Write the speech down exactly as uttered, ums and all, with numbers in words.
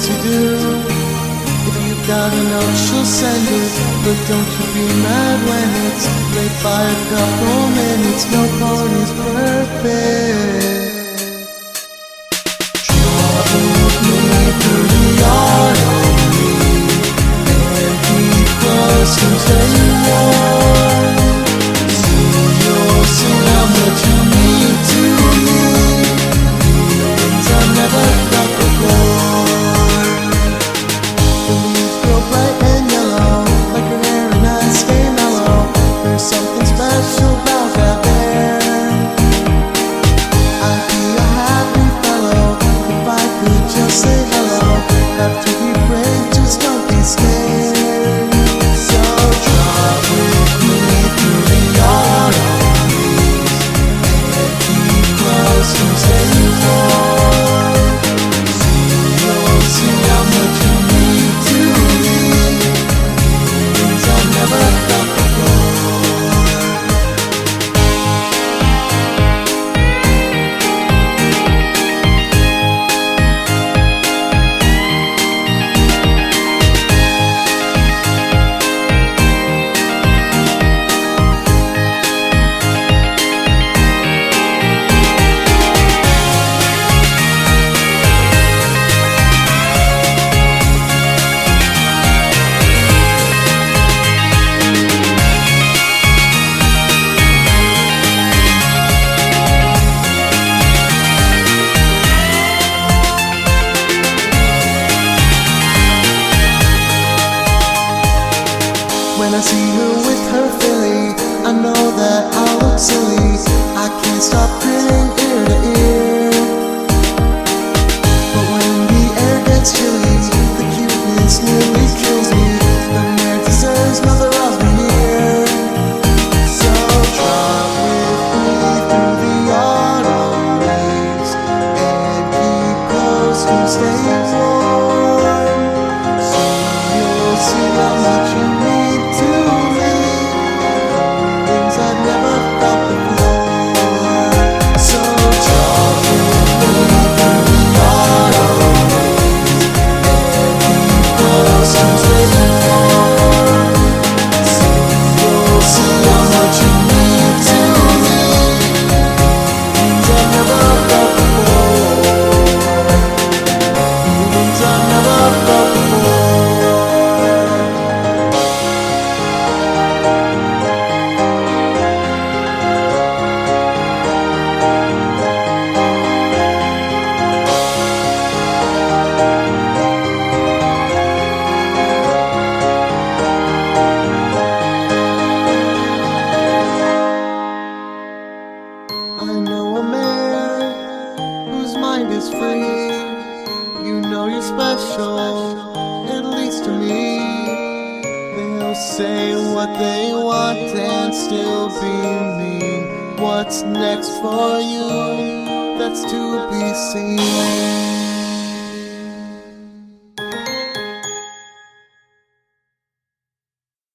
to do. If you've got a note, she'll send it, but don't you be mad when it's late by a couple minutes. No pony's perfect. Travel with me through the autumn, and keep close and stay warm. Soon you'll see how much you mean to me, feelings I've never felt before. The leaves grow bright and yellow, like your hair, and I stay mellow. There's something special about that there. I'd be a happy fellow if I could just say hello. Have to be brave, just don't be scared. So drive with me through the autumn leaves, and keep close and stay warm. Soon you'll see how much you mean to me, things I've never felt before. When I see her with her filly, I know that I'll look silly. I can't stop grinning ear to ear. But when the air gets chilly, the cuteness nearly kills me. The mare deserves mother of the year. So drive with me through the autumn leaves, and keep close and stay warm. Soon you'll see how much you mean to me, things I've never felt before. So drive with me through the autumn leaves, and keep close and stay warm. Soon you'll see how much you mean to me, things I've never felt before, things I've never felt before. I know a man whose mind is free. You know you're special, at least to me. They'll say what they want and still be mean. What's next for you? That's to be seen.